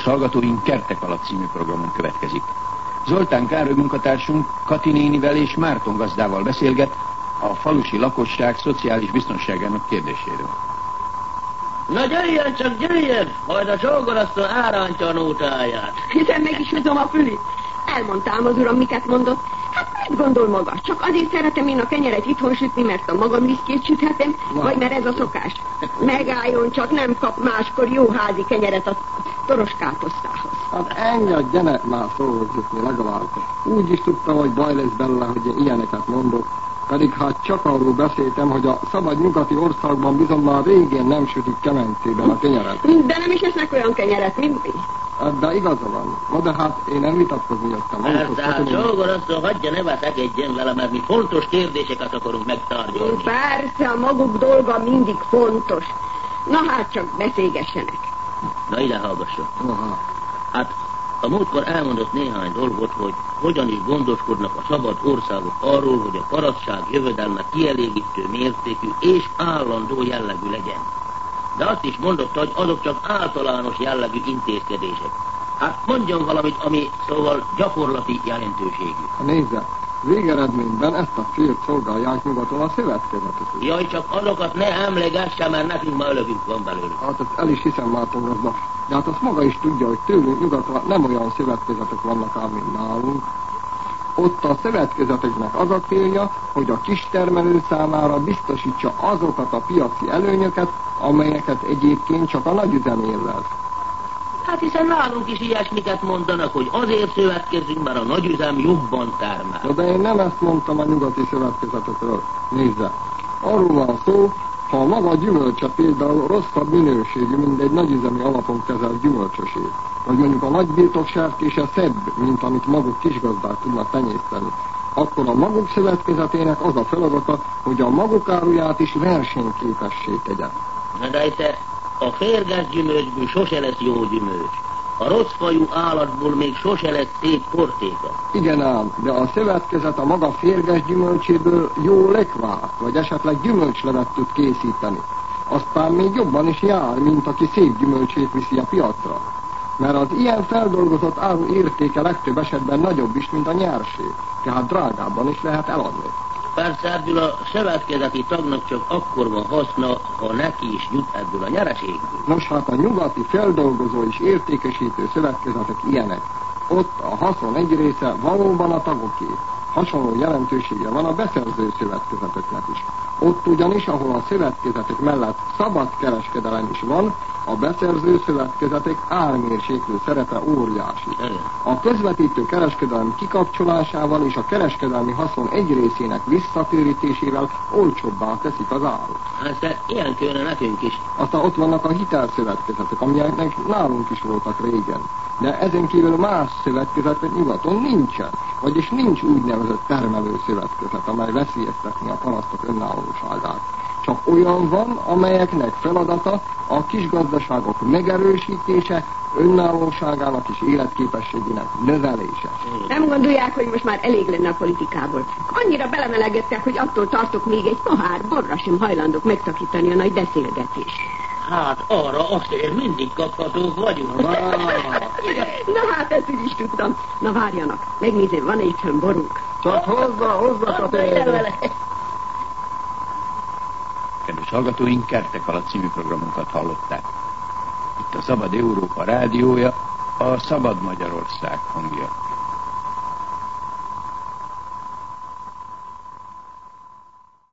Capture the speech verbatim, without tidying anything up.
Kedves hallgatóink, Kertek alatt című programon következik. Zoltán Károly munkatársunk Kati nénivel és Márton gazdával beszélget a falusi lakosság szociális biztonságának kérdéséről. Na jöjjön csak, jöjjön! Majd a zsolgorasszó árántja a nótáját. Hiszen meg is húzom a fülit. Elmondtam az uram, miket mondott. Hát mit gondol maga? Csak azért szeretem én a kenyeret itthon sütni, mert a magam lisztjét süthetem, vagy mert ez a szokás? Megálljon csak, nem kap máskor jó házi kenyeret a toros káposztához. Hát engedjenek már szóval legalább. Úgy is tudtam, hogy baj lesz belőle, hogy én ilyeneket mondok. Pedig hát csak arról beszéltem, hogy a szabad nyugati országban bizony már régén nem sütik kemencében a kenyeret. De nem is esznek olyan kenyeret, mint mi. De igaza van. Na de hát én nem vitatkozni jöttem. Persze, hát zsolgorasszó, hagyja, ne veszekedjen vele, mert mi fontos kérdéseket akarunk megtárgyalni. Persze, a maguk dolga mindig fontos. Na hát csak beszélgessenek. Na ide hallgasson. Aha. Hát a múltkor elmondott néhány dolgot, hogy hogyan is gondoskodnak a szabad országok arról, hogy a parasztság jövedelme kielégítő mértékű és állandó jellegű legyen. De azt is mondotta, hogy azok csak általános jellegű intézkedések. Hát mondjon valamit, ami szóval gyakorlati jelentőségű. Nézze, végeredményben ezt a célt szolgálják nyugaton a szövetkezetek. Jaj, csak azokat ne emlegesse, mert nekünk ma ölögünk van belőle. Hát ezt el is hiszem, Márton gazda. De hát azt maga is tudja, hogy tőlünk nyugatra nem olyan szövetkezetek vannak ám, mint nálunk. Ott a szövetkezeteknek az a célja, hogy a kistermelő számára biztosítsa azokat a piaci előnyöket, amelyeket egyébként csak a nagyüzem élvez. Hát hiszen nálunk is ilyesmiket mondanak, hogy azért szövetkezünk, mert a nagyüzem jobban termel. De én nem ezt mondtam a nyugati szövetkezetekről. Nézze, arról van szó, ha a maga gyümölcse például rosszabb minőségű, mint egy nagyüzemi alapon kezelt gyümölcsösé, vagy mondjuk a nagybirtok sertése szebb, mint amit maguk kisgazdák tudnak tenyészteni, akkor a maguk szövetkezetének az a feladata, hogy a maguk áruját is versenyképessé tegye. De itt a férges gyümölcsből sose lesz jó gyümölcs. A rossz fajú állatból még sose lesz szép portéka. Igen ám, de a szövetkezet a maga férges gyümölcséből jó lekvát, vagy esetleg gyümölcslevet tud készíteni. Aztán még jobban is jár, mint aki szép gyümölcsét viszi a piacra. Mert az ilyen feldolgozott áru értéke legtöbb esetben nagyobb is, mint a nyerség, tehát drágábban is lehet eladni. Persze ebből a szövetkezeti tagnak csak akkor van haszna, ha neki is jut ebből a nyereségből. Nos, hát a nyugati feldolgozó és értékesítő szövetkezetek ilyenek. Ott a haszon egy része valóban a tagoké. Hasonló jelentősége van a beszerző szövetkezeteknek is. Ott ugyanis, ahol a szövetkezetek mellett szabad kereskedelem is van, a beszerző szövetkezetek ármérséklő szerepe óriási. A közvetítő kereskedelem kikapcsolásával és a kereskedelmi haszon egy részének visszatérítésével olcsóbbá teszik az árut. Hát ilyen kéne nekünk is. Aztán ott vannak a hitelszövetkezetek, amelyeknek nálunk is voltak régen. De ezen kívül más szövetkezetek nyugaton nincsen. Vagyis nincs úgynevezett termelő szövetkezet, amely veszélyeztetni a parasztok önállóságát. Csak olyan van, amelyeknek feladata a kisgazdaságok megerősítése, önállóságának és életképességének növelése. Nem gondolják, hogy most már elég lenne a politikából. Annyira belemelegettek, hogy attól tartok, még egy pohár borra sem hajlandók megszakítani a nagy beszélgetést. Hát arra azért mindig kaphatók vagyunk. Na hát ezt így is tudtam. Na várjanak, megnézem, van egy fönn borunk. Csak hozzá, hozzá a tényleg. Kedves hallgatóink, Kertek alatt című programunkat hallották. Itt a Szabad Európa rádiója, a Szabad Magyarország hangja.